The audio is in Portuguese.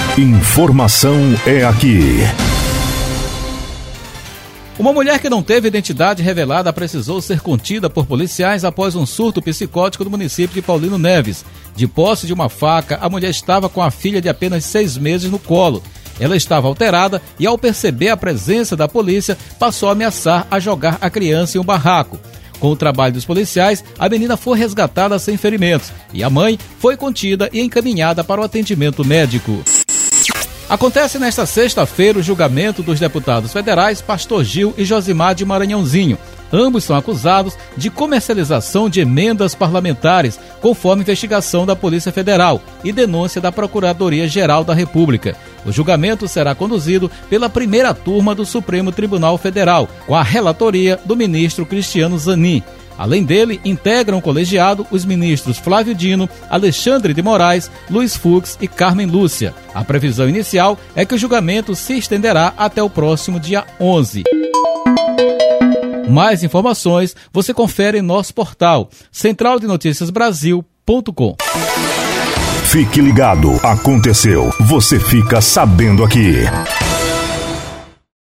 Informação é aqui. Uma mulher que não teve identidade revelada precisou ser contida por policiais após um surto psicótico no município de Paulino Neves. De posse de uma faca, a mulher estava com a filha de apenas 6 meses no colo. Ela estava alterada e, ao perceber a presença da polícia, passou a ameaçar a jogar a criança em um barraco. Com o trabalho dos policiais, a menina foi resgatada sem ferimentos e a mãe foi contida e encaminhada para o atendimento médico. Acontece nesta sexta-feira o julgamento dos deputados federais Pastor Gil e Josimar de Maranhãozinho. Ambos são acusados de comercialização de emendas parlamentares, conforme investigação da Polícia Federal e denúncia da Procuradoria-Geral da República. O julgamento será conduzido pela primeira turma do Supremo Tribunal Federal, com a relatoria do ministro Cristiano Zanin. Além dele, integram o colegiado os ministros Flávio Dino, Alexandre de Moraes, Luiz Fux e Carmen Lúcia. A previsão inicial é que o julgamento se estenderá até o próximo dia 11. Mais informações você confere em nosso portal centraldenoticiasbrasil.com. Fique ligado, aconteceu, você fica sabendo aqui.